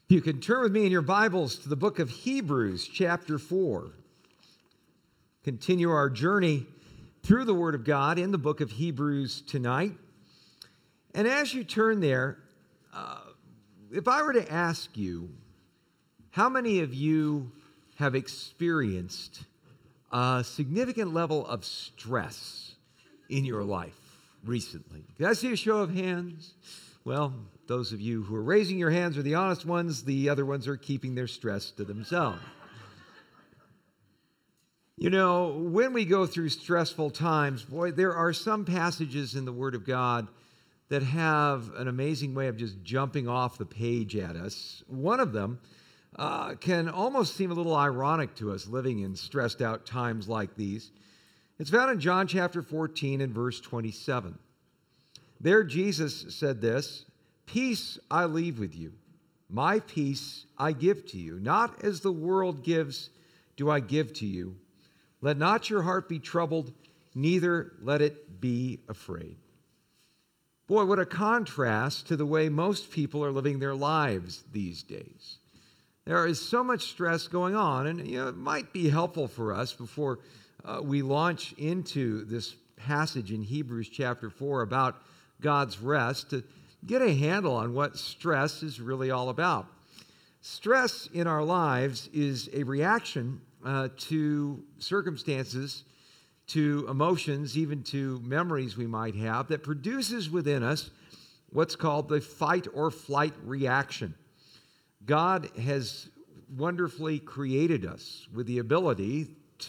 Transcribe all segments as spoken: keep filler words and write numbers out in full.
You can turn with me in your Bibles to the book of Hebrews, chapter four. Continue our journey through the Word of God in the book of Hebrews tonight. And as you turn there, uh, if I were to ask you, how many of you have experienced a significant level of stress in your life recently? Can I see a show of hands? Well, those of you who are raising your hands are the honest ones. The other ones are keeping their stress to themselves. You know, when we go through stressful times, boy, there are some passages in the Word of God that have an amazing way of just jumping off the page at us. One of them uh, can almost seem a little ironic to us living in stressed out times like these. It's found in John chapter fourteen and verse twenty-seven. There Jesus said this, "Peace I leave with you, my peace I give to you. Not as the world gives do I give to you. Let not your heart be troubled, neither let it be afraid." Boy, what a contrast to the way most people are living their lives these days. There is so much stress going on, and you know, it might be helpful for us before uh, we launch into this passage in Hebrews chapter four about God's rest to get a handle on what stress is really all about. Stress in our lives is a reaction uh, to circumstances, to emotions, even to memories we might have that produces within us what's called the fight or flight reaction. God has wonderfully created us with the ability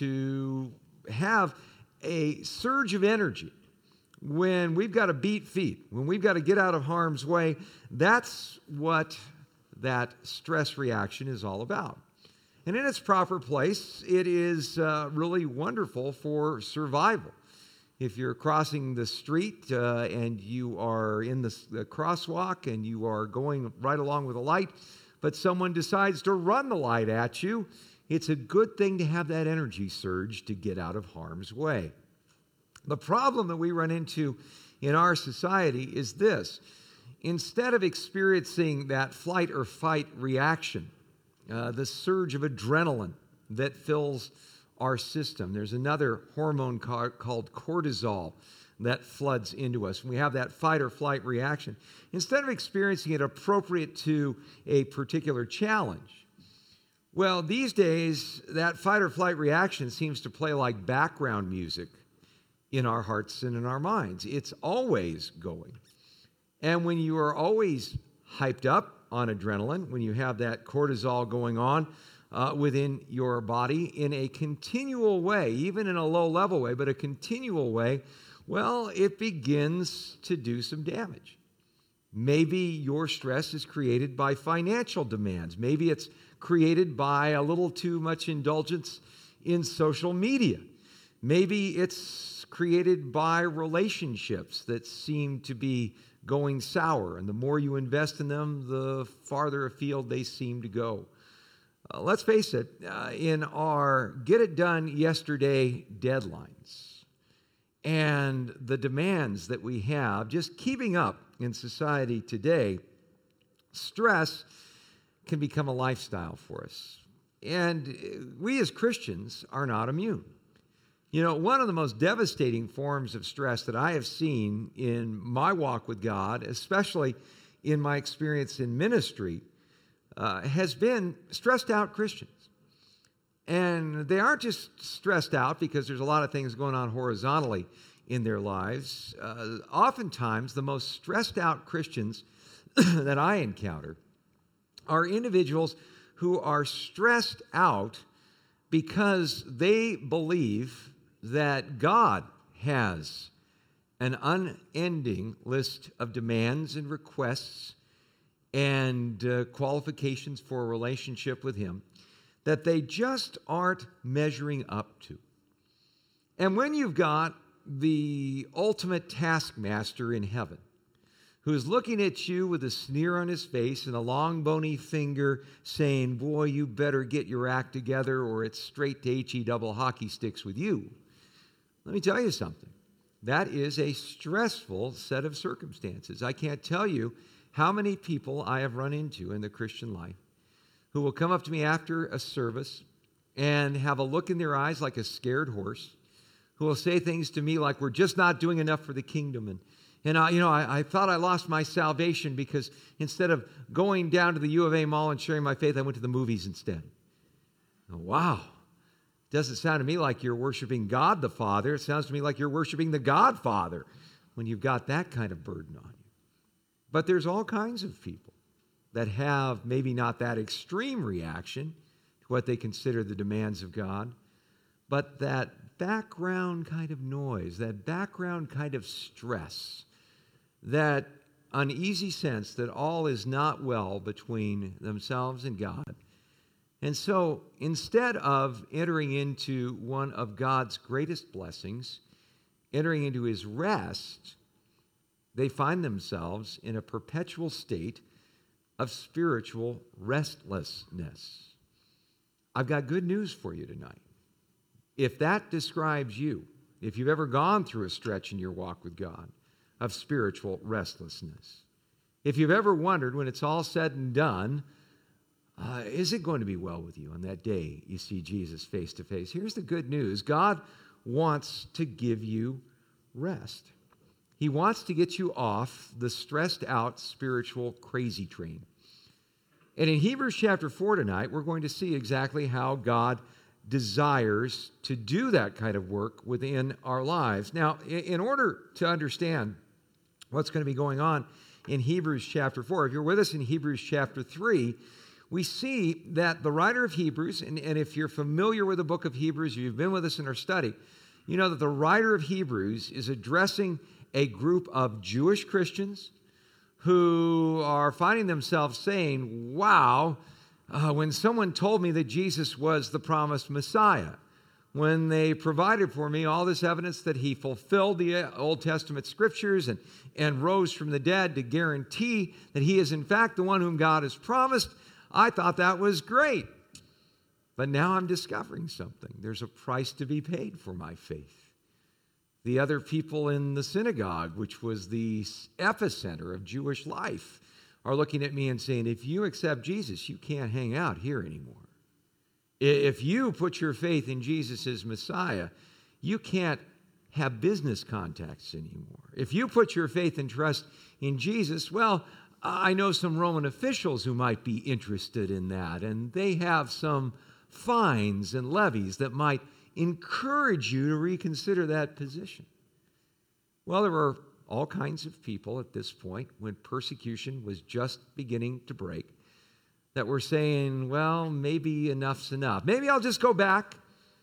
to have a surge of energy. When we've got to beat feet, when we've got to get out of harm's way, that's what that stress reaction is all about. And in its proper place, it is uh, really wonderful for survival. If you're crossing the street uh, and you are in the, the crosswalk and you are going right along with a light, but someone decides to run the light at you, it's a good thing to have that energy surge to get out of harm's way. The problem that we run into in our society is this. Instead of experiencing that flight or fight reaction, uh, the surge of adrenaline that fills our system, there's another hormone ca- called cortisol that floods into us. We have that fight or flight reaction. Instead of experiencing it appropriate to a particular challenge, well, these days, that fight or flight reaction seems to play like background music in our hearts and in our minds. It's always going. And when you are always hyped up on adrenaline, when you have that cortisol going on uh, within your body in a continual way, even in a low-level way, but a continual way, well, it begins to do some damage. Maybe your stress is created by financial demands. Maybe it's created by a little too much indulgence in social media. Maybe it's created by relationships that seem to be going sour, and the more you invest in them, the farther afield they seem to go. Uh, let's face it, uh, in our get-it-done yesterday deadlines and the demands that we have, just keeping up in society today, stress can become a lifestyle for us. And we as Christians are not immune. You know, one of the most devastating forms of stress that I have seen in my walk with God, especially in my experience in ministry, uh, has been stressed out Christians. And they aren't just stressed out because there's a lot of things going on horizontally in their lives. Uh, oftentimes, the most stressed out Christians that I encounter are individuals who are stressed out because they believe that God has an unending list of demands and requests and uh, qualifications for a relationship with Him that they just aren't measuring up to. And when you've got the ultimate taskmaster in heaven who's looking at you with a sneer on his face and a long bony finger saying, "Boy, you better get your act together or it's straight to H E double hockey sticks with you," let me tell you something. That is a stressful set of circumstances. I can't tell you how many people I have run into in the Christian life who will come up to me after a service and have a look in their eyes like a scared horse, who will say things to me like, we're just not doing enough for the kingdom. And, and I, you know, I, I thought I lost my salvation because instead of going down to the U of A mall and sharing my faith, I went to the movies instead. Oh, wow. Doesn't sound to me like you're worshiping God the Father. It sounds to me like you're worshiping the Godfather when you've got that kind of burden on you. But there's all kinds of people that have maybe not that extreme reaction to what they consider the demands of God, but that background kind of noise, that background kind of stress, that uneasy sense that all is not well between themselves and God. And so instead of entering into one of God's greatest blessings, entering into his rest, they find themselves in a perpetual state of spiritual restlessness. I've got good news for you tonight. If that describes you, if you've ever gone through a stretch in your walk with God of spiritual restlessness, if you've ever wondered when it's all said and done, uh, is it going to be well with you on that day you see Jesus face to face? Here's the good news. God wants to give you rest. He wants to get you off the stressed out spiritual crazy train. And in Hebrews chapter four tonight, we're going to see exactly how God desires to do that kind of work within our lives. Now, in order to understand what's going to be going on in Hebrews chapter four, if you're with us in Hebrews chapter three, we see that the writer of Hebrews, and, and if you're familiar with the book of Hebrews, you've been with us in our study, you know that the writer of Hebrews is addressing a group of Jewish Christians who are finding themselves saying, wow, uh, when someone told me that Jesus was the promised Messiah, when they provided for me all this evidence that he fulfilled the Old Testament scriptures and, and rose from the dead to guarantee that he is in fact the one whom God has promised, I thought that was great. But now I'm discovering something. There's a price to be paid for my faith. The other people in the synagogue, which was the epicenter of Jewish life, are looking at me and saying, if you accept Jesus, you can't hang out here anymore. If you put your faith in Jesus as Messiah, you can't have business contacts anymore. If you put your faith and trust in Jesus, well, I know some Roman officials who might be interested in that, and they have some fines and levies that might encourage you to reconsider that position. Well, there were all kinds of people at this point, when persecution was just beginning to break, that were saying, well, maybe enough's enough. Maybe I'll just go back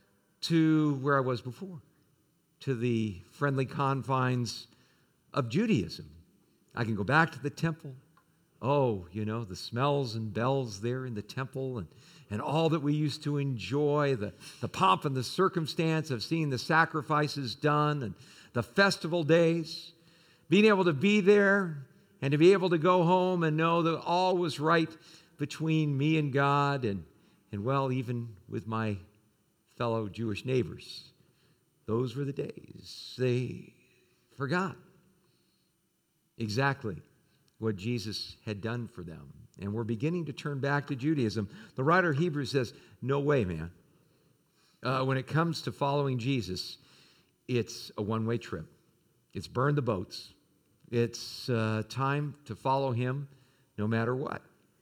to where I was before, to the friendly confines of Judaism. I can go back to the temple. Oh, you know, the smells and bells there in the temple and, and all that we used to enjoy, the, the pomp and the circumstance of seeing the sacrifices done and the festival days, being able to be there and to be able to go home and know that all was right between me and God and, and well, even with my fellow Jewish neighbors. Those were the days. They forgot exactly what Jesus had done for them. And we're beginning to turn back to Judaism. The writer of Hebrews says, no way, man. Uh, when it comes to following Jesus, it's a one-way trip. It's burn the boats. It's uh, time to follow him no matter what.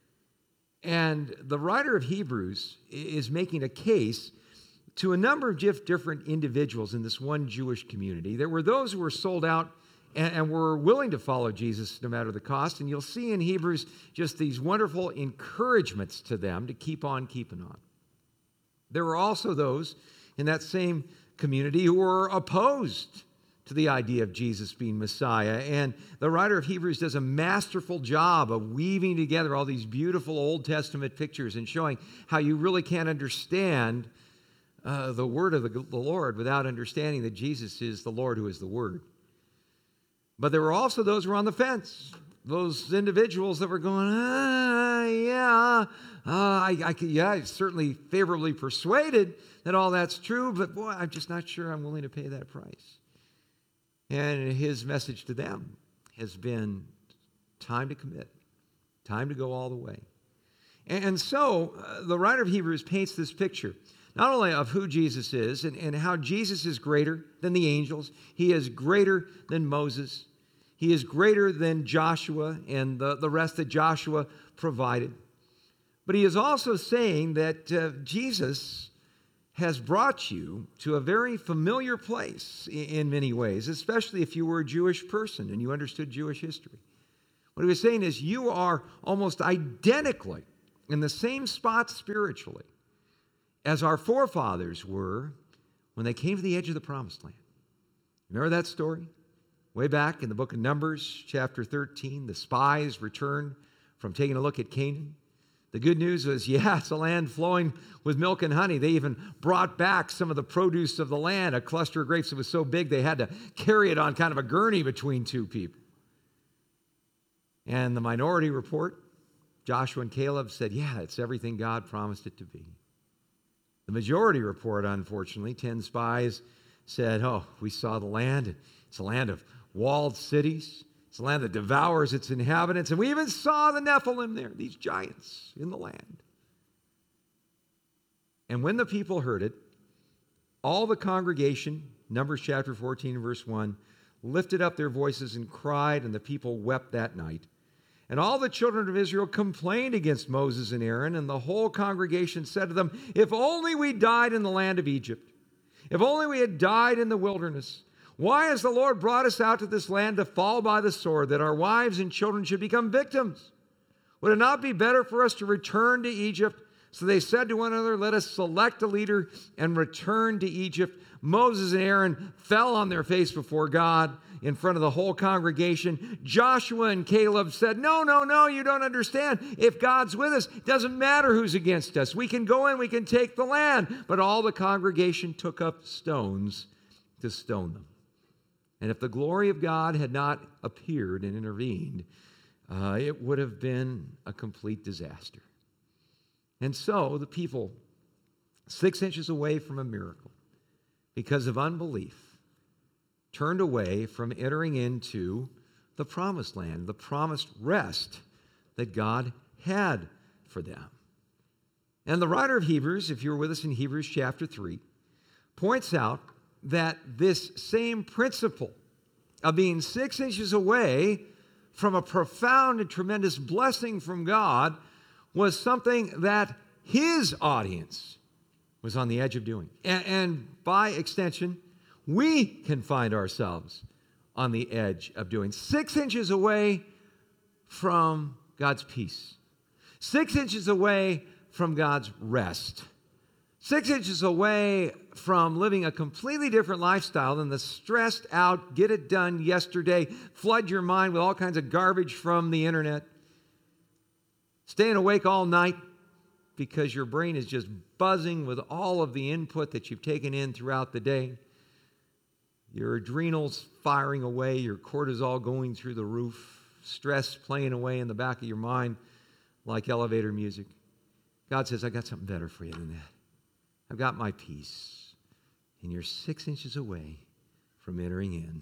And the writer of Hebrews is making a case to a number of different individuals in this one Jewish community. There were those who were sold out and, and were willing to follow Jesus no matter the cost. And you'll see in Hebrews just these wonderful encouragements to them to keep on keeping on. There were also those in that same community who were opposed to the idea of Jesus being Messiah. And the writer of Hebrews does a masterful job of weaving together all these beautiful Old Testament pictures and showing how you really can't understand uh, the word of the, the Lord without understanding that Jesus is the Lord who is the Word. But there were also those who were on the fence, those individuals that were going, ah, yeah, uh, I, I, yeah, I'm certainly favorably persuaded that all that's true, but boy, I'm just not sure I'm willing to pay that price. And his message to them has been time to commit, time to go all the way. And so uh, the writer of Hebrews paints this picture, not only of who Jesus is and, and how Jesus is greater than the angels, he is greater than Moses, he is greater than Joshua and the, the rest that Joshua provided. But he is also saying that uh, Jesus has brought you to a very familiar place in, in many ways, especially if you were a Jewish person and you understood Jewish history. What he was saying is you are almost identically in the same spot spiritually as our forefathers were when they came to the edge of the promised land. Remember that story? Way back in the book of Numbers, chapter thirteen, the spies returned from taking a look at Canaan. The good news was, yeah, it's a land flowing with milk and honey. They even brought back some of the produce of the land, a cluster of grapes that was so big they had to carry it on kind of a gurney between two people. And the minority report, Joshua and Caleb said, yeah, it's everything God promised it to be. The majority report, unfortunately, ten spies said, oh, we saw the land. It's a land of walled cities. It's a land that devours its inhabitants. And we even saw the Nephilim there, these giants in the land. And when the people heard it, all the congregation, Numbers chapter fourteen, verse one, lifted up their voices and cried, and the people wept that night. And all the children of Israel complained against Moses and Aaron, and the whole congregation said to them, if only we died in the land of Egypt, if only we had died in the wilderness. Why has the Lord brought us out to this land to fall by the sword, that our wives and children should become victims? Would it not be better for us to return to Egypt? So they said to one another, let us select a leader and return to Egypt. Moses and Aaron fell on their face before God in front of the whole congregation. Joshua and Caleb said, no, no, no, you don't understand. If God's with us, it doesn't matter who's against us. We can go in, we can take the land. But all the congregation took up stones to stone them. And if the glory of God had not appeared and intervened, uh, it would have been a complete disaster. And so the people, six inches away from a miracle, because of unbelief, turned away from entering into the promised land, the promised rest that God had for them. And the writer of Hebrews, if you were with us in Hebrews chapter three, points out that this same principle of being six inches away from a profound and tremendous blessing from God was something that his audience was on the edge of doing. And, and by extension, we can find ourselves on the edge of doing. Six inches away from God's peace. Six inches away from God's rest. Six inches away from living a completely different lifestyle than the stressed out, get it done yesterday, flood your mind with all kinds of garbage from the internet, staying awake all night because your brain is just buzzing with all of the input that you've taken in throughout the day, your adrenals firing away, your cortisol going through the roof, stress playing away in the back of your mind like elevator music. God says, I got something better for you than that. I've got my peace, and you're six inches away from entering in.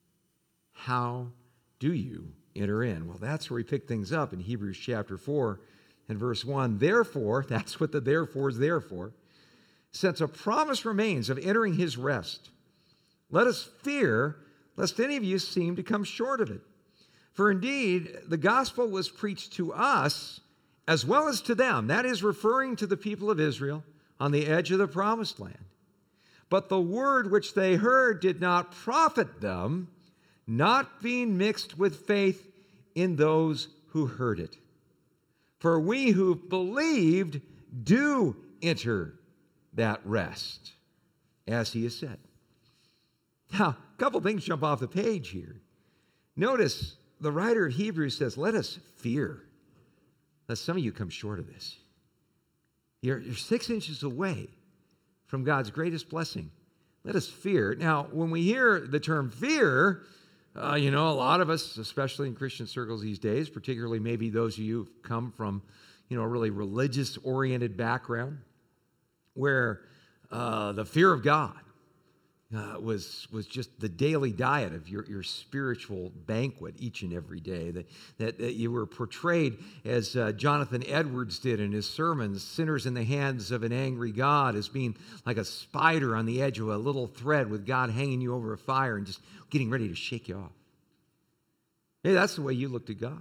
How do you enter in? Well, that's where we pick things up in Hebrews chapter four and verse one. Therefore, that's what the therefore is there for. Since a promise remains of entering his rest, let us fear lest any of you seem to come short of it. For indeed, the gospel was preached to us as well as to them. That is referring to the people of Israel on the edge of the promised land. But the word which they heard did not profit them, not being mixed with faith in those who heard it. For we who believed do enter that rest, as he has said. Now, a couple things jump off the page here. Notice the writer of Hebrews says, let us fear, lest some of you come short of this. You're, you're six inches away from God's greatest blessing. Let us fear. Now, when we hear the term fear, uh, you know, a lot of us, especially in Christian circles these days, particularly maybe those of you who've come from, you know, a really religious-oriented background, where uh, the fear of God uh, was, was just the daily diet of your, your spiritual banquet each and every day. That, that, that you were portrayed as uh, Jonathan Edwards did in his sermons, sinners in the hands of an angry God, as being like a spider on the edge of a little thread with God hanging you over a fire and just getting ready to shake you off. Hey, that's the way you looked at God.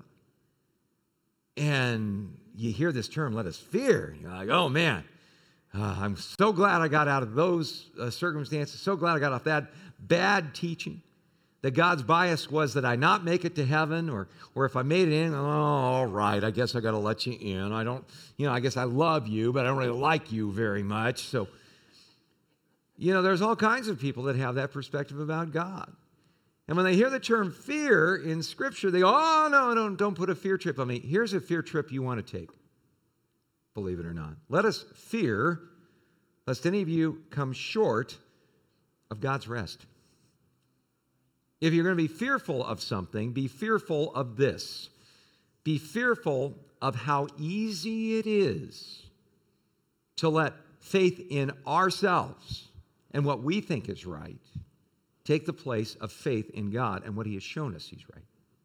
And you hear this term, let us fear. And you're like, oh man, uh, I'm so glad I got out of those uh, circumstances. So glad I got off that bad teaching. That God's bias was that I not make it to heaven, or or if I made it in, oh, all right, I guess I got to let you in. I don't, you know, I guess I love you, but I don't really like you very much. So, you know, there's all kinds of people that have that perspective about God. And when they hear the term fear in Scripture, they go, oh, no, no, don't put a fear trip on me. Here's a fear trip you want to take, believe it or not. Let us fear, lest any of you come short of God's rest. If you're going to be fearful of something, be fearful of this. Be fearful of how easy it is to let faith in ourselves and what we think is right take the place of faith in God and what He has shown us He's right.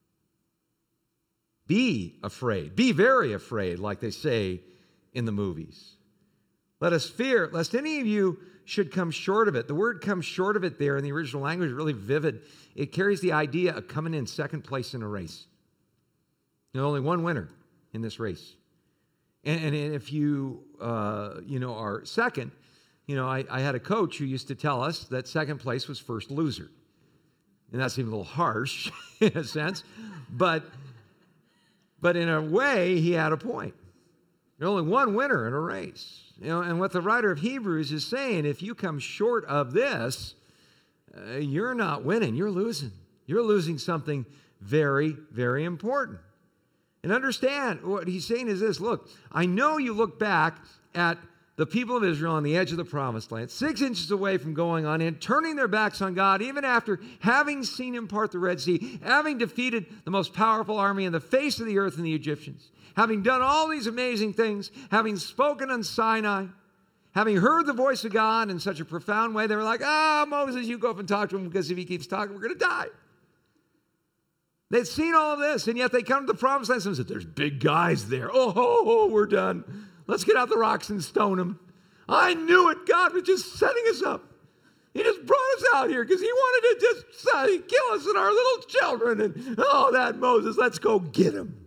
Be afraid. Be very afraid, like they say in the movies. Let us fear, lest any of you should come short of it. The word come short of it there in the original language is really vivid. It carries the idea of coming in second place in a race. There's only one winner in this race. And, and if you, uh, you know, are second, you know, I, I had a coach who used to tell us that second place was first loser. And that seemed a little harsh in a sense. But, but in a way, he had a point. There's only one winner in a race. You know, and what the writer of Hebrews is saying, if you come short of this, uh, you're not winning, you're losing. You're losing something very, very important. And understand, what he's saying is this, look, I know you look back at the people of Israel on the edge of the promised land, six inches away from going on in, turning their backs on God, even after having seen Him part the Red Sea, having defeated the most powerful army in the face of the earth and the Egyptians, having done all these amazing things, having spoken on Sinai, having heard the voice of God in such a profound way, they were like, ah, Moses, you go up and talk to him, because if he keeps talking, we're going to die. They'd seen all of this, and yet they come to the promised land and said, there's big guys there. Oh, ho, ho, we're done. Let's get out the rocks and stone them. I knew it. God was just setting us up. He just brought us out here because He wanted to just uh, kill us and our little children. And, oh, that Moses, let's go get him.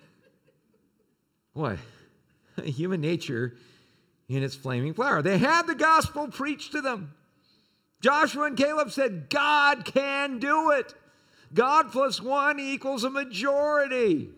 Boy, human nature in its flaming flower. They had the gospel preached to them. Joshua and Caleb said, God can do it. God plus one equals a majority.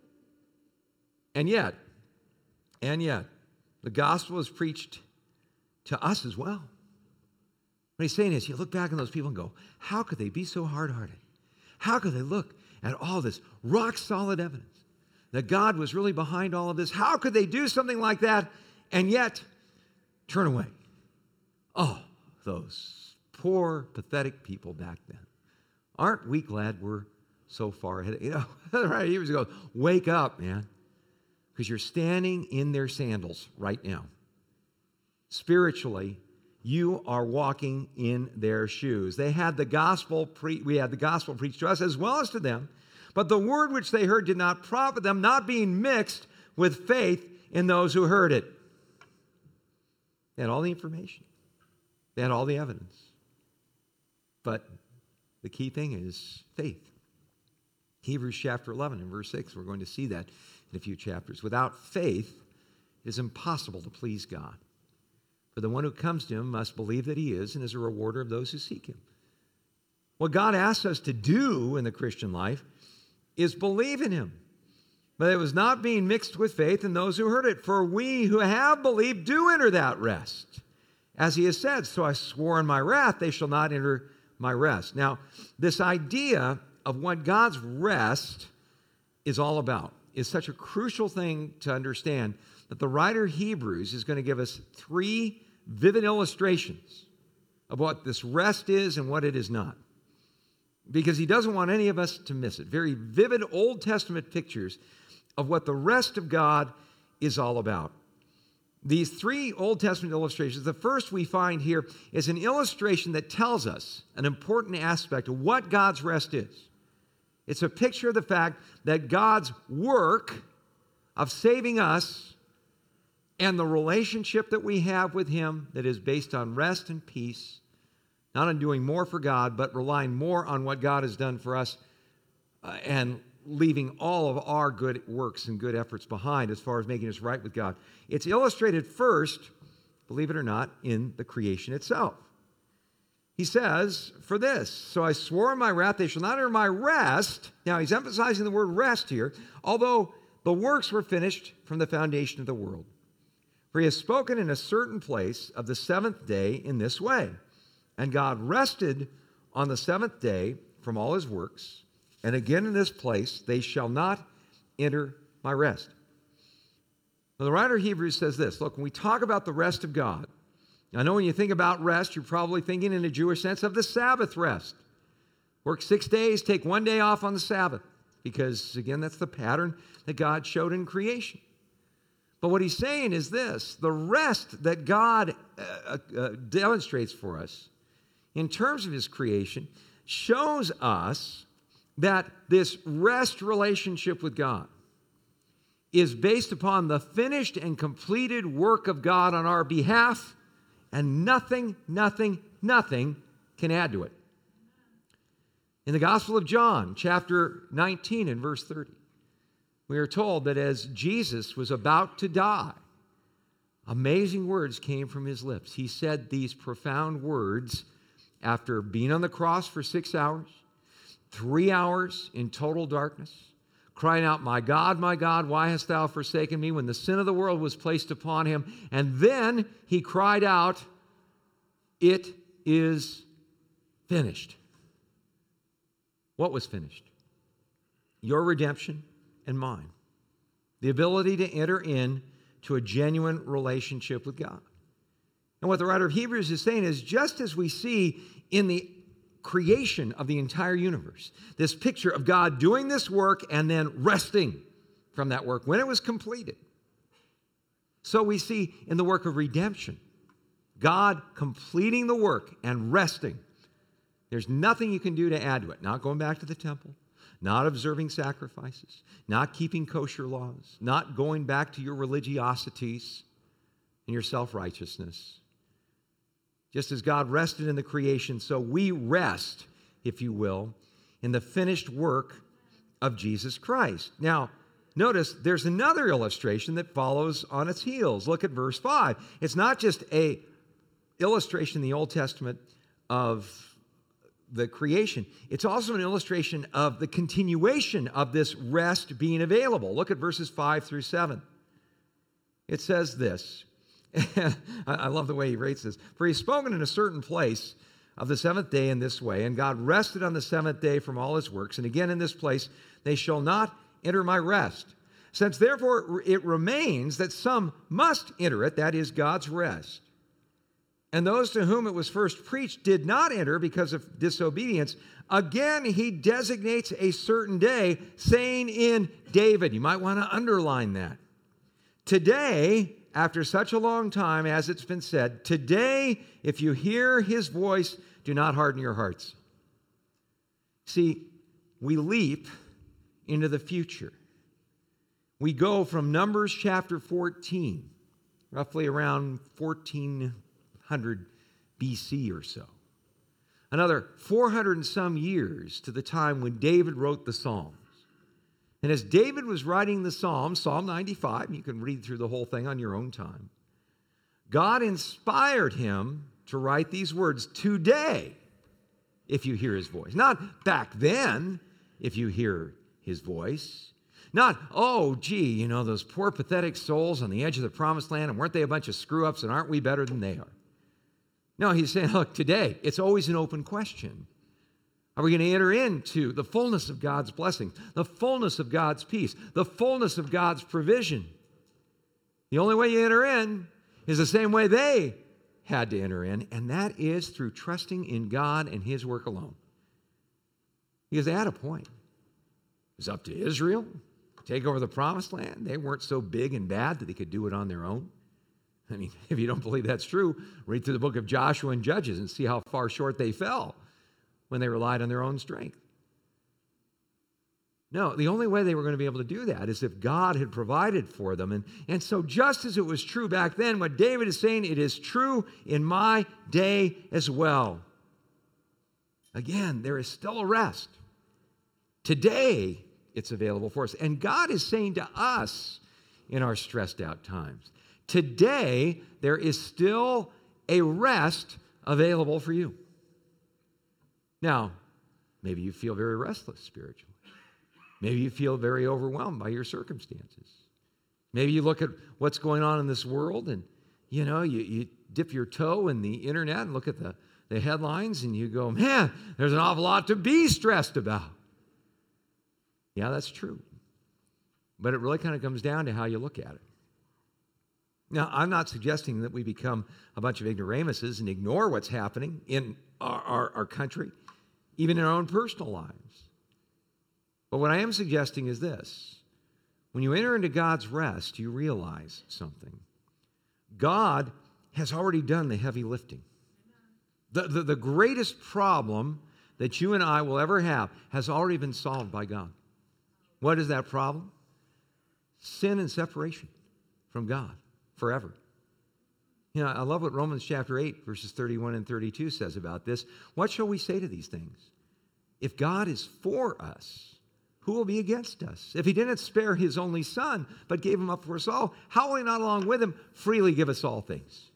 And yet, and yet, the gospel is preached to us as well. What he's saying is, you look back on those people and go, how could they be so hard-hearted? How could they look at all this rock-solid evidence that God was really behind all of this? How could they do something like that and yet turn away? Oh, those poor, pathetic people back then. Aren't we glad we're so far ahead? You know, right, years ago, wake up, man, because you're standing in their sandals right now. Spiritually, you are walking in their shoes. They had the gospel pre- we had the gospel preached to us as well as to them, but the word which they heard did not profit them, not being mixed with faith in those who heard it. They had all the information. They had all the evidence. But the key thing is faith. Hebrews chapter eleven and verse six, we're going to see that in a few chapters. Without faith, it is impossible to please God. For the one who comes to Him must believe that He is and is a rewarder of those who seek Him. What God asks us to do in the Christian life is believe in Him. But it was not being mixed with faith in those who heard it. For we who have believed do enter that rest. As He has said, so I swore in my wrath, they shall not enter my rest. Now, this idea of what God's rest is all about is such a crucial thing to understand that the writer of Hebrews is going to give us three vivid illustrations of what this rest is and what it is not. Because he doesn't want any of us to miss it. Very vivid Old Testament pictures of what the rest of God is all about. these three Old Testament illustrations, the first we find here is an illustration that tells us an important aspect of what God's rest is. It's a picture of the fact that God's work of saving us and the relationship that we have with Him that is based on rest and peace, not on doing more for God, but relying more on what God has done for us uh, and leaving all of our good works and good efforts behind as far as making us right with God. It's illustrated first, believe it or not, in the creation itself. He says, for this, so I swore in my wrath, they shall not enter my rest. Now, he's emphasizing the word rest here, although the works were finished from the foundation of the world. For he has spoken in a certain place of the seventh day in this way. And God rested on the seventh day from all his works. And again in this place, they shall not enter my rest. Now, the writer of Hebrews says this. Look, when we talk about the rest of God, I know when you think about rest, you're probably thinking in a Jewish sense of the Sabbath rest. Work six days, take one day off on the Sabbath. Because, again, that's the pattern that God showed in creation. But what he's saying is this. The rest that God uh, uh, demonstrates for us in terms of his creation shows us that this rest relationship with God is based upon the finished and completed work of God on our behalf, and nothing, nothing, nothing can add to it. In the Gospel of John, chapter nineteen and verse thirty, we are told that as Jesus was about to die, amazing words came from his lips. He said these profound words after being on the cross for six hours, three hours in total darkness, crying out, "My God, my God, why hast thou forsaken me?" when the sin of the world was placed upon him. And then he cried out, "It is finished." What was finished? Your redemption and mine. The ability to enter in to a genuine relationship with God. And what the writer of Hebrews is saying is, just as we see in the creation of the entire universe, this picture of God doing this work and then resting from that work when it was completed. So we see in the work of redemption, God completing the work and resting. There's nothing you can do to add to it. Not going back to the temple, not observing sacrifices, not keeping kosher laws, not going back to your religiosities and your self-righteousness. Just as God rested in the creation, so we rest, if you will, in the finished work of Jesus Christ. Now, notice there's another illustration that follows on its heels. Look at verse five. It's not just an illustration in the Old Testament of the creation. It's also an illustration of the continuation of this rest being available. Look at verses five through seven. It says this. I love the way he writes this. For he's spoken in a certain place of the seventh day in this way, and God rested on the seventh day from all his works. And again in this place, they shall not enter my rest. Since therefore it remains that some must enter it, that is God's rest. And those to whom it was first preached did not enter because of disobedience. Again, he designates a certain day, saying in David, you might want to underline that. Today, after such a long time, as it's been said, today, if you hear his voice, do not harden your hearts. See, we leap into the future. We go from Numbers chapter fourteen, roughly around fourteen hundred B C or so. Another four hundred and some years to the time when David wrote the Psalms. And as David was writing the Psalms, Psalm ninety-five, you can read through the whole thing on your own time, God inspired him to write these words, today, if you hear his voice. Not back then, if you hear his voice. Not, oh, gee, you know, those poor pathetic souls on the edge of the promised land, and weren't they a bunch of screw-ups, and aren't we better than they are? No, he's saying, look, today, it's always an open question. Are we going to enter into the fullness of God's blessing, the fullness of God's peace, the fullness of God's provision? The only way you enter in is the same way they had to enter in, and that is through trusting in God and his work alone. Because they had a point. It was up to Israel to take over the promised land. They weren't so big and bad that they could do it on their own. I mean, if you don't believe that's true, read through the book of Joshua and Judges and see how far short they fell when they relied on their own strength. No, the only way they were going to be able to do that is if God had provided for them. And, and so just as it was true back then, what David is saying, it is true in my day as well. Again, there is still a rest. Today, it's available for us. And God is saying to us in our stressed out times, today, there is still a rest available for you. Now, maybe you feel very restless spiritually. Maybe you feel very overwhelmed by your circumstances. Maybe you look at what's going on in this world and, you know, you, you dip your toe in the internet and look at the, the headlines and you go, man, there's an awful lot to be stressed about. Yeah, that's true. But it really kind of comes down to how you look at it. Now, I'm not suggesting that we become a bunch of ignoramuses and ignore what's happening in our, our, our country, even in our own personal lives. But what I am suggesting is this. When you enter into God's rest, you realize something. God has already done the heavy lifting. The, the, the greatest problem that you and I will ever have has already been solved by God. What is that problem? Sin and separation from God forever. You know, I love what Romans chapter eight, verses thirty-one and thirty-two says about this. What shall we say to these things? If God is for us, who will be against us? If he didn't spare his only son, but gave him up for us all, how will he not along with him freely give us all things?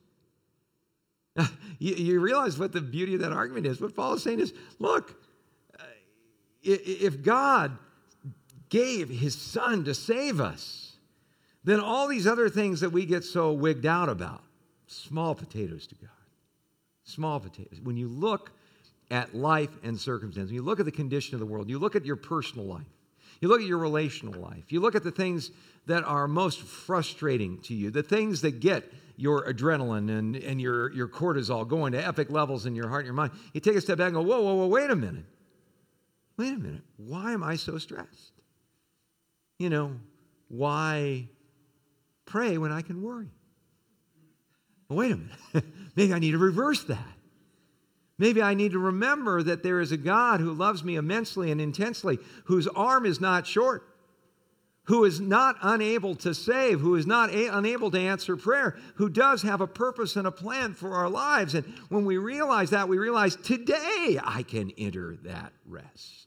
you, you realize what the beauty of that argument is. What Paul is saying is, look, uh, if God gave his son to save us, then all these other things that we get so wigged out about, small potatoes to God. Small potatoes. When you look at life and circumstance, when you look at the condition of the world, you look at your personal life, you look at your relational life, you look at the things that are most frustrating to you, the things that get your adrenaline and, and your, your cortisol going to epic levels in your heart and your mind, you take a step back and go, whoa, whoa, whoa, wait a minute. Wait a minute. Why am I so stressed? You know, why pray when I can worry? Well, wait a minute. Maybe I need to reverse that. Maybe I need to remember that there is a God who loves me immensely and intensely, whose arm is not short, who is not unable to save, who is not a- unable to answer prayer, who does have a purpose and a plan for our lives. And when we realize that, we realize today I can enter that rest.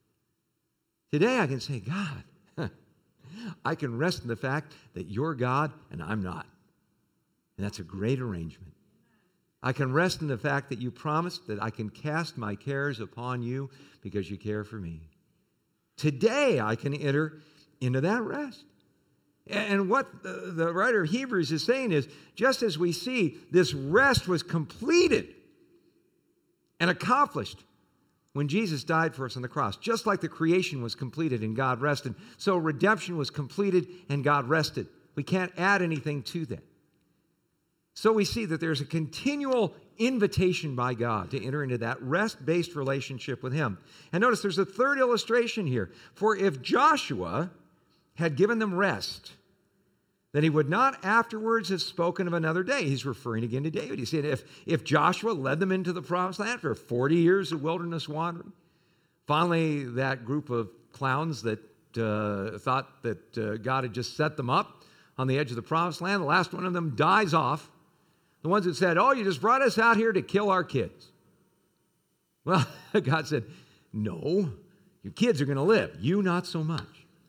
Today I can say, God, I can rest in the fact that you're God and I'm not. And that's a great arrangement. I can rest in the fact that you promised that I can cast my cares upon you because you care for me. Today I can enter into that rest. And what the, the writer of Hebrews is saying is, just as we see this rest was completed and accomplished when Jesus died for us on the cross, just like the creation was completed and God rested, so redemption was completed and God rested. We can't add anything to that. So we see that there's a continual invitation by God to enter into that rest-based relationship with him. And notice there's a third illustration here. For if Joshua had given them rest, then he would not afterwards have spoken of another day. He's referring again to David. He said if, if Joshua led them into the promised land after forty years of wilderness wandering, finally that group of clowns that uh, thought that uh, God had just set them up on the edge of the promised land, the last one of them dies off. The ones that said, oh, you just brought us out here to kill our kids. Well, God said, no, your kids are going to live. You not so much.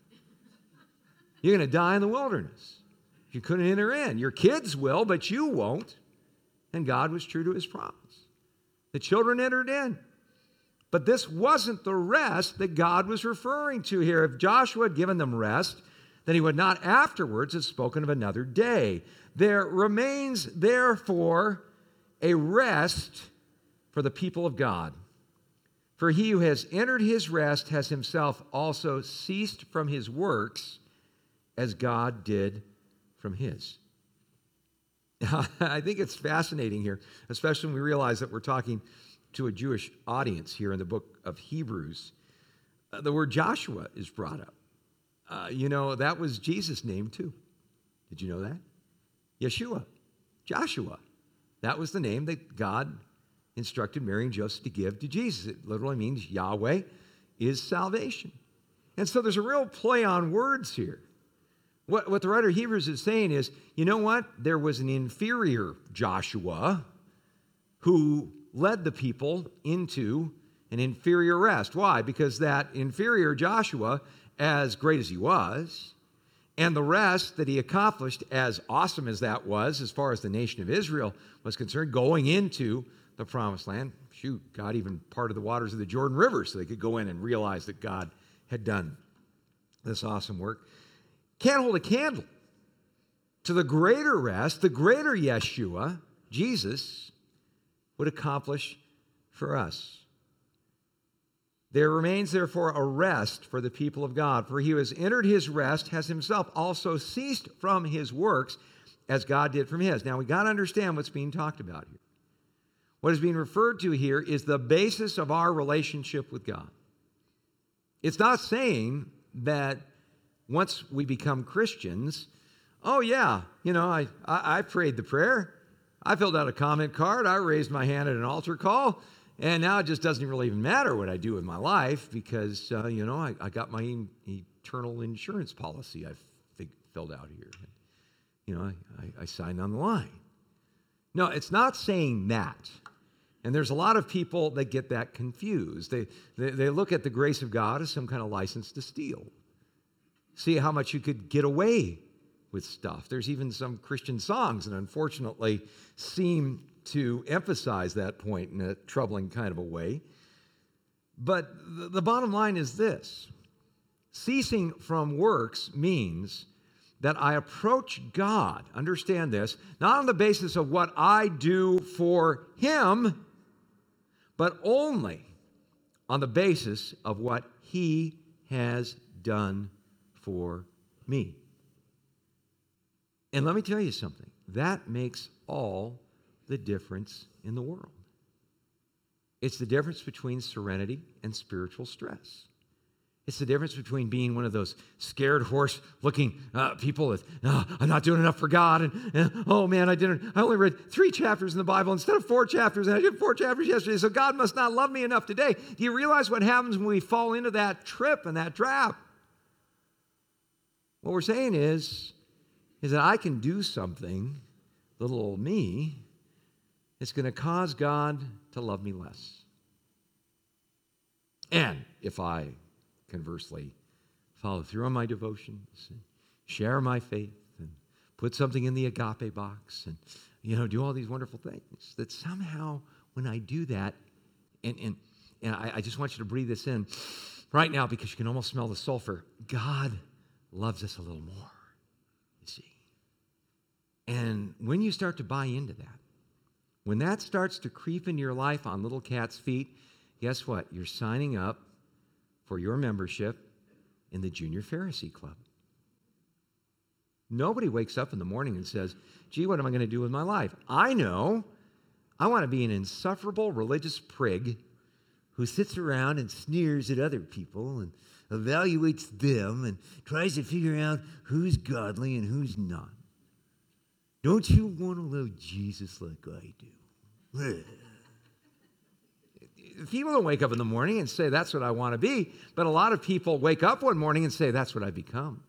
You're going to die in the wilderness. You couldn't enter in. Your kids will, but you won't. And God was true to his promise. The children entered in. But this wasn't the rest that God was referring to here. If Joshua had given them rest, then he would not afterwards have spoken of another day. There remains, therefore, a rest for the people of God. For he who has entered his rest has himself also ceased from his works as God did from his. Now, I think it's fascinating here, especially when we realize that we're talking to a Jewish audience here in the book of Hebrews. Uh, the word Joshua is brought up. Uh, you know, that was Jesus' name too. Did you know that? Yeshua. Joshua. That was the name that God instructed Mary and Joseph to give to Jesus. It literally means Yahweh is salvation. And so there's a real play on words here. What, what the writer of Hebrews is saying is, you know what? There was an inferior Joshua who led the people into an inferior rest. Why? Because that inferior Joshua, as great as he was, and the rest that he accomplished, as awesome as that was, as far as the nation of Israel was concerned, going into the promised land, shoot, God even parted the waters of the Jordan River so they could go in and realize that God had done this awesome work. Can't hold a candle to the greater rest, the greater Yeshua, Jesus, would accomplish for us. There remains, therefore, a rest for the people of God, for he who has entered his rest has himself also ceased from his works as God did from his. Now, we got to understand what's being talked about here. What is being referred to here is the basis of our relationship with God. It's not saying that once we become Christians, oh yeah, you know, I, I, I prayed the prayer, I filled out a comment card, I raised my hand at an altar call, and now it just doesn't really even matter what I do with my life because, uh, you know, I, I got my eternal insurance policy I f- filled out here. You know, I, I, I signed on the line. No, it's not saying that. And there's a lot of people that get that confused. They, they, they look at the grace of God as some kind of license to steal. See how much you could get away with stuff. There's even some Christian songs that unfortunately seem to emphasize that point in a troubling kind of a way. But the, the bottom line is this. Ceasing from works means that I approach God, understand this, not on the basis of what I do for him, but only on the basis of what he has done for me. And let me tell you something. That makes all the difference in the world. It's the difference between serenity and spiritual stress. It's the difference between being one of those scared horse-looking uh, people that, oh, I'm not doing enough for God, and, and oh man, I didn't. I only read three chapters in the Bible instead of four chapters, and I did four chapters yesterday, so God must not love me enough today. Do you realize what happens when we fall into that trip and that trap? What we're saying is, is that I can do something, little old me, it's going to cause God to love me less. And if I conversely follow through on my devotions and share my faith and put something in the agape box and, you know, do all these wonderful things, that somehow when I do that, and, and, and I, I just want you to breathe this in right now because you can almost smell the sulfur, God loves us a little more, you see. And when you start to buy into that, when that starts to creep into your life on little cat's feet, guess what? You're signing up for your membership in the Junior Pharisee Club. Nobody wakes up in the morning and says, gee, what am I going to do with my life? I know. I want to be an insufferable religious prig who sits around and sneers at other people and evaluates them and tries to figure out who's godly and who's not. Don't you want to love Jesus like I do? People don't wake up in the morning and say, that's what I want to be. But a lot of people wake up one morning and say, that's what I become.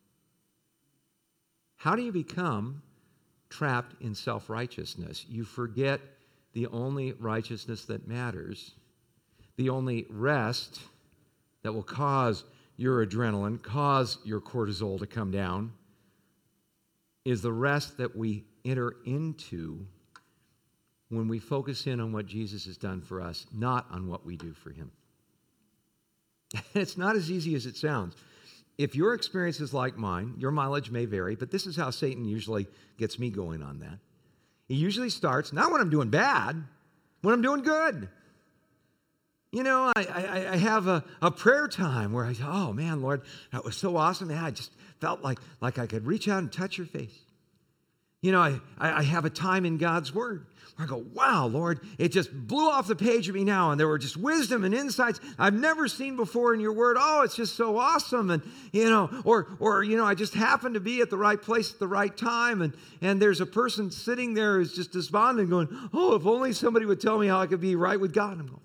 How do you become trapped in self-righteousness? You forget the only righteousness that matters, the only rest that will cause your adrenaline, cause your cortisol to come down, is the rest that we enter into when we focus in on what Jesus has done for us, not on what we do for him. It's not as easy as it sounds. If your experience is like mine, your mileage may vary, but this is how Satan usually gets me going on that. He usually starts, not when I'm doing bad, when I'm doing good. You know, I, I, I have a, a prayer time where I say, oh man, Lord, that was so awesome. Man, I just felt like, like I could reach out and touch your face. You know, I, I have a time in God's Word where I go, wow, Lord, it just blew off the page of me now. And there were just wisdom and insights I've never seen before in your Word. Oh, it's just so awesome. And, you know, or, or you know, I just happened to be at the right place at the right time. And, and there's a person sitting there who's just despondent going, oh, if only somebody would tell me how I could be right with God. And I'm going,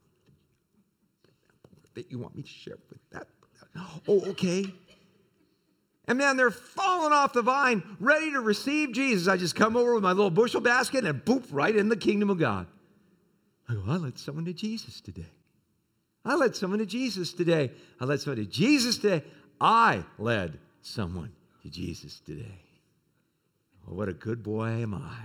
that you want me to share with that? Oh, okay. And man, they're falling off the vine, ready to receive Jesus. I just come over with my little bushel basket and boop, right in the kingdom of God. I go, I led someone to Jesus today. I led someone to Jesus today. I led someone to Jesus today. I led someone to Jesus today. Oh, what a good boy am I.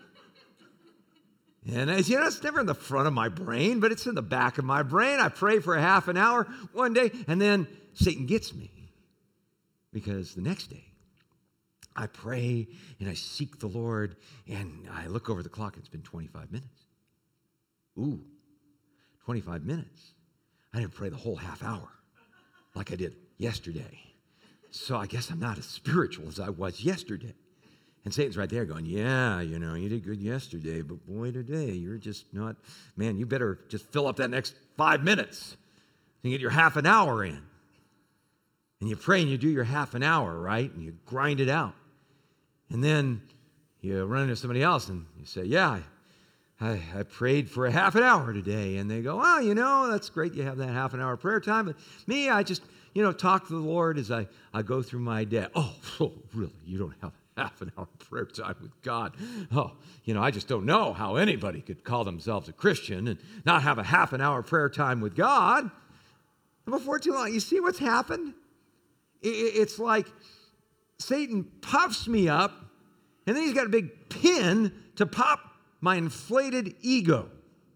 And as you know, it's never in the front of my brain, but it's in the back of my brain. I pray for a half an hour one day, and then Satan gets me. Because the next day, I pray and I seek the Lord, and I look over the clock, and it's been twenty-five minutes. Ooh, twenty-five minutes. I didn't pray the whole half hour like I did yesterday. So I guess I'm not as spiritual as I was yesterday. And Satan's right there going, yeah, you know, you did good yesterday, but boy, today, you're just not, man, you better just fill up that next five minutes and get your half an hour in. And you pray and you do your half an hour, right? And you grind it out. And then you run into somebody else and you say, yeah, I, I prayed for a half an hour today. And they go, well, you know, that's great. You have that half an hour prayer time. But me, I just, you know, talk to the Lord as I, I go through my day. Oh, oh, really? You don't have half an hour prayer time with God? Oh, you know, I just don't know how anybody could call themselves a Christian and not have a half an hour prayer time with God. And before too long, you see what's happened? It's like Satan puffs me up, and then he's got a big pin to pop my inflated ego.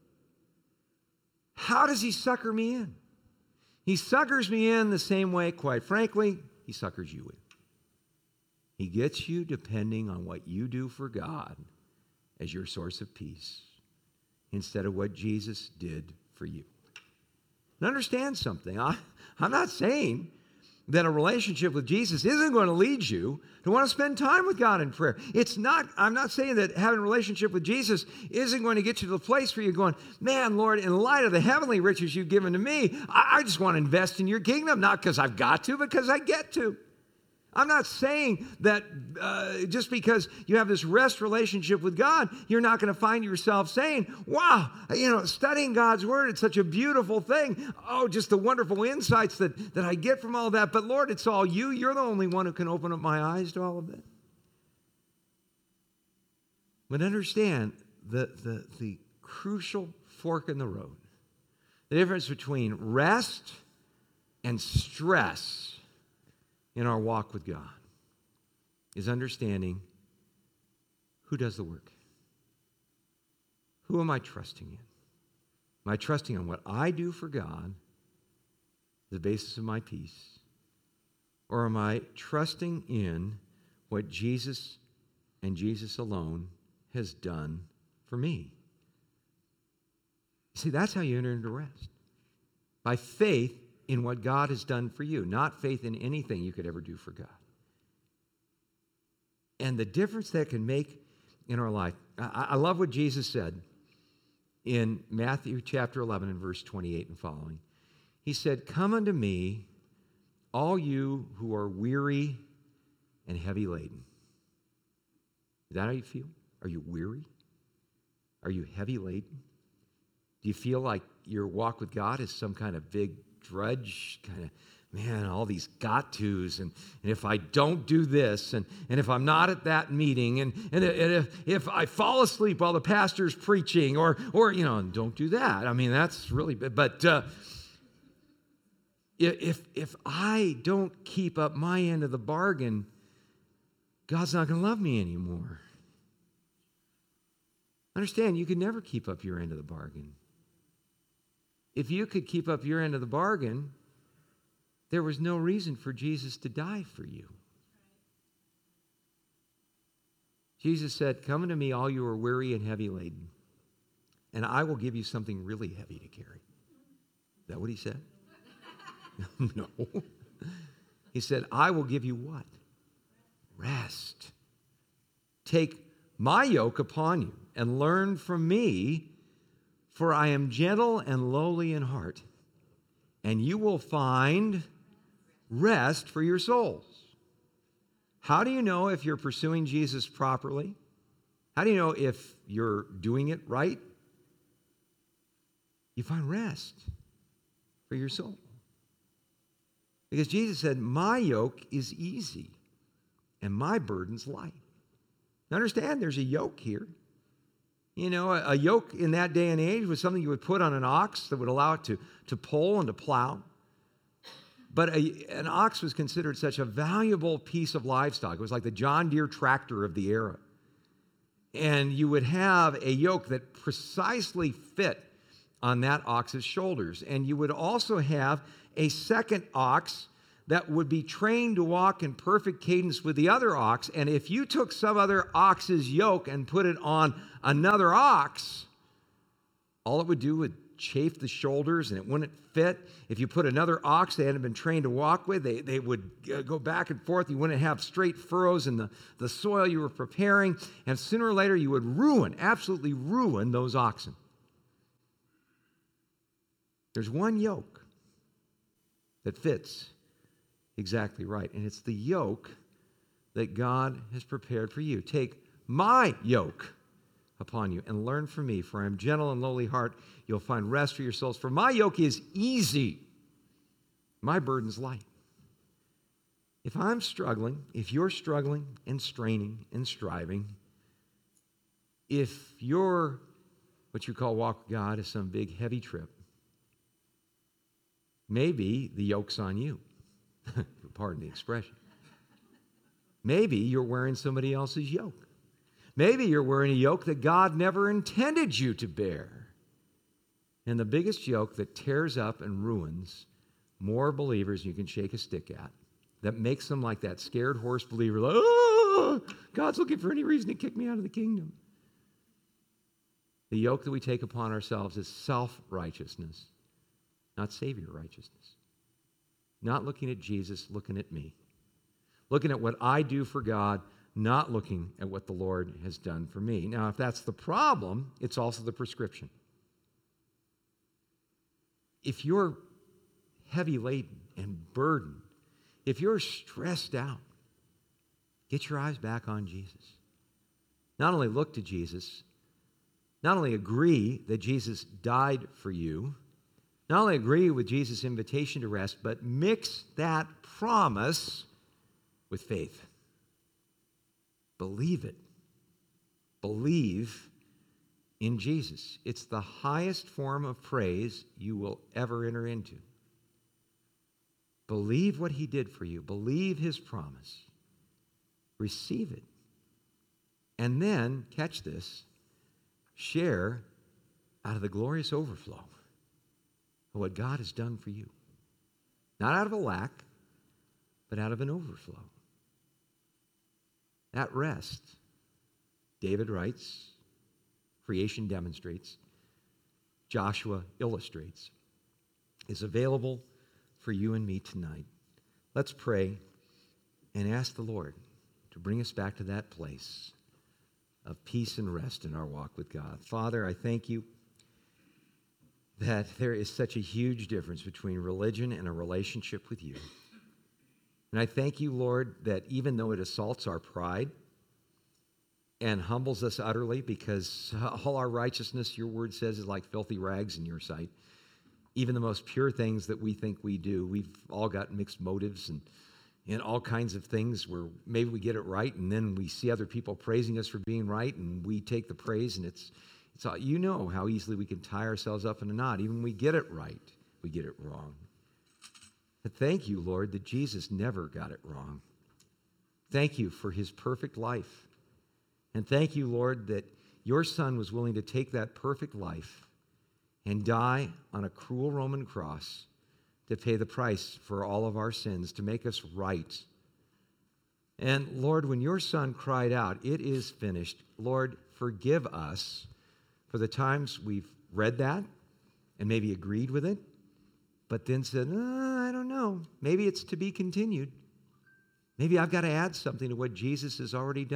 How does he sucker me in? He suckers me in the same way, quite frankly, he suckers you in. He gets you depending on what you do for God as your source of peace instead of what Jesus did for you. And understand something. I, I'm not saying that a relationship with Jesus isn't going to lead you to want to spend time with God in prayer. It's not, I'm not saying that having a relationship with Jesus isn't going to get you to the place where you're going, man, Lord, in light of the heavenly riches you've given to me, I, I just want to invest in your kingdom, not because I've got to, but because I get to. I'm not saying that uh, just because you have this rest relationship with God, you're not going to find yourself saying, wow, you know, studying God's word, it's such a beautiful thing. Oh, just the wonderful insights that, that I get from all that. But Lord, it's all you. You're the only one who can open up my eyes to all of it. But understand the, the, the crucial fork in the road, the difference between rest and stress in our walk with God is understanding who does the work. Who am I trusting in? Am I trusting on what I do for God, the basis of my peace? Or am I trusting in what Jesus and Jesus alone has done for me? See, that's how you enter into rest. By faith in what God has done for you, not faith in anything you could ever do for God. And the difference that can make in our life, I, I love what Jesus said in Matthew chapter eleven and verse twenty-eight and following. He said, come unto me, all you who are weary and heavy laden. Is that how you feel? Are you weary? Are you heavy laden? Do you feel like your walk with God is some kind of big drudge, kind of, man, all these got-tos, and, and if I don't do this, and, and if I'm not at that meeting, and, and, and if, if I fall asleep while the pastor's preaching, or, or you know, don't do that. I mean, that's really, but uh, if, if I don't keep up my end of the bargain, God's not going to love me anymore. Understand, you can never keep up your end of the bargain. If you could keep up your end of the bargain, there was no reason for Jesus to die for you. Jesus said, come unto me, all you are weary and heavy laden, and I will give you something really heavy to carry. Is that what he said? No. He said, I will give you what? Rest. Take my yoke upon you and learn from me, for I am gentle and lowly in heart, and you will find rest for your souls. How do you know if you're pursuing Jesus properly? How do you know if you're doing it right? You find rest for your soul. Because Jesus said, my yoke is easy and my burden's light. Now understand, there's a yoke here. You know, a, a yoke in that day and age was something you would put on an ox that would allow it to, to pull and to plow. But a, an ox was considered such a valuable piece of livestock. It was like the John Deere tractor of the era. And you would have a yoke that precisely fit on that ox's shoulders. And you would also have a second ox that would be trained to walk in perfect cadence with the other ox. And if you took some other ox's yoke and put it on another ox, all it would do would chafe the shoulders and it wouldn't fit. If you put another ox they hadn't been trained to walk with, they, they would go back and forth. You wouldn't have straight furrows in the, the soil you were preparing. And sooner or later you would ruin, absolutely ruin those oxen. There's one yoke that fits exactly right. And it's the yoke that God has prepared for you. Take my yoke upon you and learn from me, for I am gentle and lowly heart. You'll find rest for your souls. For my yoke is easy. My burden's light. If I'm struggling, if you're struggling and straining and striving, if your what you call walk with God is some big heavy trip, maybe the yoke's on you. Pardon the expression. Maybe you're wearing somebody else's yoke. Maybe you're wearing a yoke that God never intended you to bear. And the biggest yoke that tears up and ruins more believers than you can shake a stick at, that makes them like that scared horse believer, like, oh, God's looking for any reason to kick me out of the kingdom. The yoke that we take upon ourselves is self-righteousness, not Savior righteousness. Not looking at Jesus, looking at me. Looking at what I do for God, not looking at what the Lord has done for me. Now, if that's the problem, it's also the prescription. If you're heavy laden and burdened, if you're stressed out, get your eyes back on Jesus. Not only look to Jesus, not only agree that Jesus died for you, not only agree with Jesus' invitation to rest, but mix that promise with faith. Believe it. Believe in Jesus. It's the highest form of praise you will ever enter into. Believe what he did for you. Believe his promise. Receive it. And then, catch this, share out of the glorious overflow of what God has done for you. Not out of a lack, but out of an overflow. That rest, David writes, creation demonstrates, Joshua illustrates, is available for you and me tonight. Let's pray and ask the Lord to bring us back to that place of peace and rest in our walk with God. Father, I thank you that there is such a huge difference between religion and a relationship with you. And I thank you, Lord, that even though it assaults our pride and humbles us utterly, because all our righteousness, your word says, is like filthy rags in your sight. Even the most pure things that we think we do, we've all got mixed motives and, and all kinds of things where maybe we get it right and then we see other people praising us for being right and we take the praise and it's It's all, you know how easily we can tie ourselves up in a knot. Even when we get it right, we get it wrong. But thank you, Lord, that Jesus never got it wrong. Thank you for his perfect life. And thank you, Lord, that your Son was willing to take that perfect life and die on a cruel Roman cross to pay the price for all of our sins, to make us right. And Lord, when your Son cried out, "It is finished," Lord, forgive us for the times we've read that and maybe agreed with it, but then said, oh, I don't know. Maybe it's to be continued. Maybe I've got to add something to what Jesus has already done.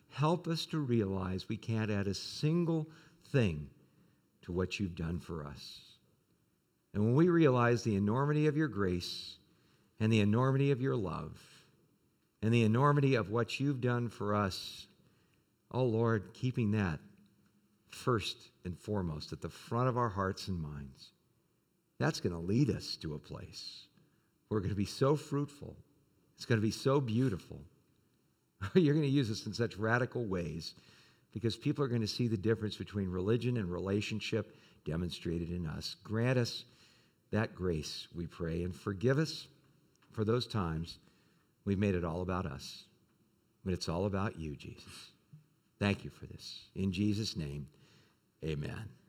help us to realize we can't add a single thing to what you've done for us. And when we realize the enormity of your grace and the enormity of your love and the enormity of what you've done for us, oh Lord, keeping that first and foremost at the front of our hearts and minds, that's going to lead us to a place where we're going to be so fruitful. It's going to be so beautiful. You're going to use us in such radical ways because people are going to see the difference between religion and relationship demonstrated in us. Grant us that grace, we pray, and forgive us for those times we've made it all about us. But it's all about you, Jesus. Thank you for this. In Jesus' name, amen.